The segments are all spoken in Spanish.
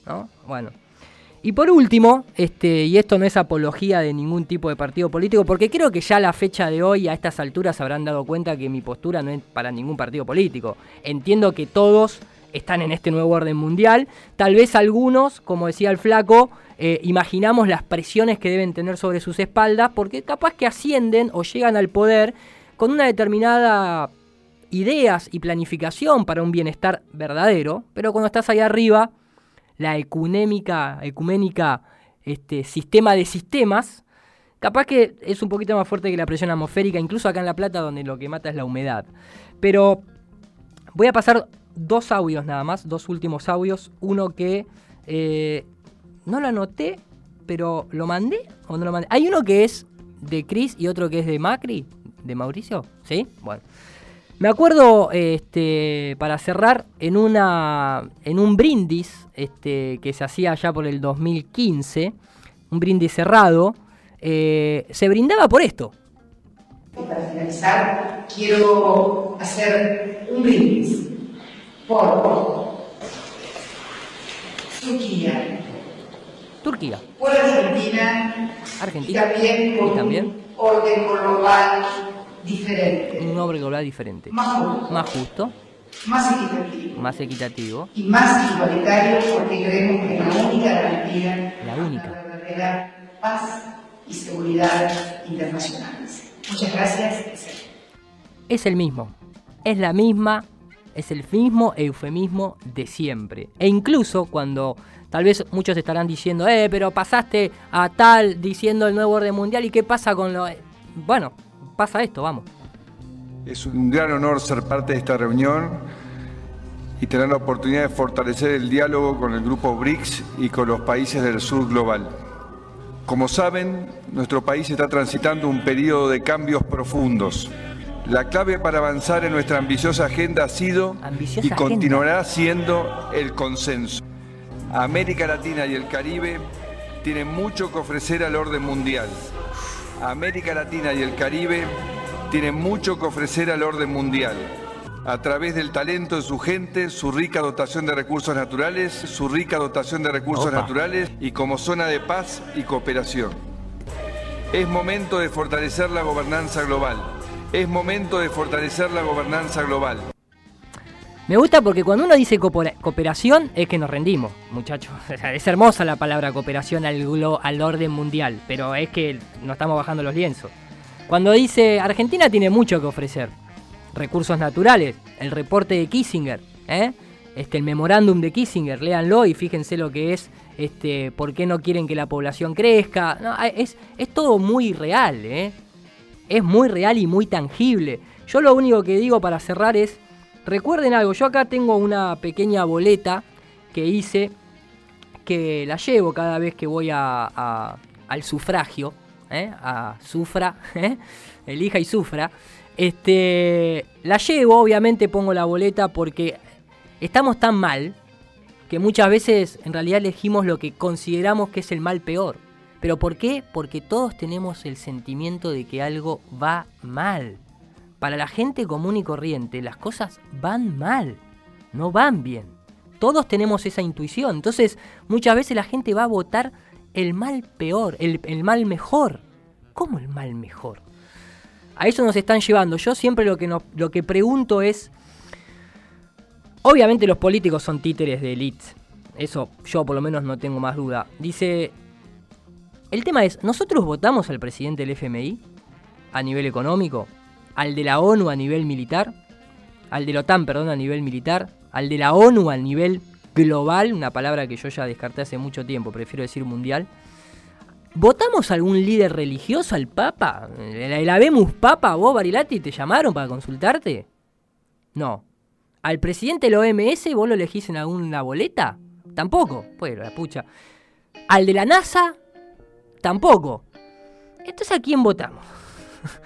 ¿no? Bueno. Y por último, y esto no es apología de ningún tipo de partido político, porque creo que ya a la fecha de hoy, a estas alturas, se habrán dado cuenta que mi postura no es para ningún partido político. Entiendo que todos están en este nuevo orden mundial. Tal vez algunos, como decía el flaco, imaginamos las presiones que deben tener sobre sus espaldas, porque capaz que ascienden o llegan al poder con una determinada ideas y planificación para un bienestar verdadero, pero cuando estás ahí arriba, la ecuménica sistema de sistemas, capaz que es un poquito más fuerte que la presión atmosférica, incluso acá en La Plata, donde lo que mata es la humedad. Pero voy a pasar 2 audios nada más, 2 últimos audios. Uno que no lo anoté, pero ¿lo mandé o no lo mandé? Hay uno que es de Cris y otro que es de Macri, de Mauricio, ¿sí? Bueno. Me acuerdo, para cerrar, en un brindis que se hacía allá por el 2015, un brindis cerrado, se brindaba por esto. Para finalizar, quiero hacer un brindis por Turquía, por Argentina y también por un orden global diferente. Un orden global diferente. Más justo. Más equitativo. Y más igualitario, porque creemos que la única garantía la verdadera paz y seguridad internacionales. Muchas gracias. Es el mismo. Es la misma. Es el mismo eufemismo de siempre. E incluso cuando tal vez muchos estarán diciendo, pero pasaste a tal diciendo el nuevo orden mundial, ¿y qué pasa con lo...? Bueno, pasa esto, vamos. Es un gran honor ser parte de esta reunión y tener la oportunidad de fortalecer el diálogo con el grupo BRICS y con los países del sur global. Como saben, nuestro país está transitando un periodo de cambios profundos. La clave para avanzar en nuestra ambiciosa agenda ha sido y continuará siendo el consenso. América Latina y el Caribe tienen mucho que ofrecer al orden mundial. América Latina y el Caribe tienen mucho que ofrecer al orden mundial, a través del talento de su gente, su rica dotación de recursos naturales, y como zona de paz y cooperación. Es momento de fortalecer la gobernanza global. Me gusta porque cuando uno dice cooperación es que nos rendimos, muchachos. Es hermosa la palabra cooperación al orden mundial, pero es que nos estamos bajando los lienzos. Cuando dice Argentina tiene mucho que ofrecer, recursos naturales, el reporte de Kissinger, el memorándum de Kissinger, léanlo y fíjense lo que es, por qué no quieren que la población crezca. No, es todo muy real, es muy real y muy tangible. Yo lo único que digo para cerrar es, recuerden algo, yo acá tengo una pequeña boleta que hice, que la llevo cada vez que voy al sufragio, a sufra, elija y sufra. La llevo, obviamente pongo la boleta porque estamos tan mal que muchas veces en realidad elegimos lo que consideramos que es el mal peor. ¿Pero por qué? Porque todos tenemos el sentimiento de que algo va mal. Para la gente común y corriente las cosas van mal, no van bien. Todos tenemos esa intuición. Entonces muchas veces la gente va a votar el mal peor, el mal mejor. ¿Cómo el mal mejor? A eso nos están llevando. Yo siempre lo que pregunto es... Obviamente los políticos son títeres de élites. Eso yo por lo menos no tengo más duda. Dice... El tema es, ¿nosotros votamos al presidente del FMI a nivel económico? ¿Al de la ONU a nivel militar? ¿Al de la OTAN, perdón, a nivel militar? ¿Al de la ONU a nivel global? Una palabra que yo ya descarté hace mucho tiempo, prefiero decir mundial. ¿Votamos a algún líder religioso, al Papa? ¿El Habemus Papa, vos, Barilati, te llamaron para consultarte? No. ¿Al presidente de la OMS vos lo elegís en alguna boleta? Tampoco. Pues la pucha. ¿Al de la NASA? Tampoco. Entonces, ¿a quién votamos?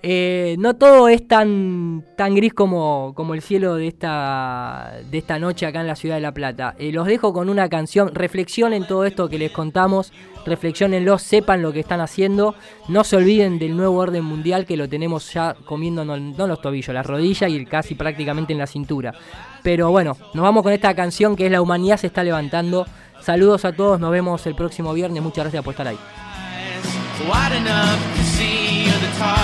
No todo es tan gris como el cielo de esta noche acá en la ciudad de La Plata. Los dejo con una canción. Reflexionen todo esto que les contamos. Reflexionenlo, sepan lo que están haciendo. No se olviden del nuevo orden mundial que lo tenemos ya comiéndonos no los tobillos, las rodillas y casi prácticamente en la cintura. Pero bueno, nos vamos con esta canción que es La humanidad se está levantando. Saludos a todos, nos vemos el próximo viernes. Muchas gracias por estar ahí.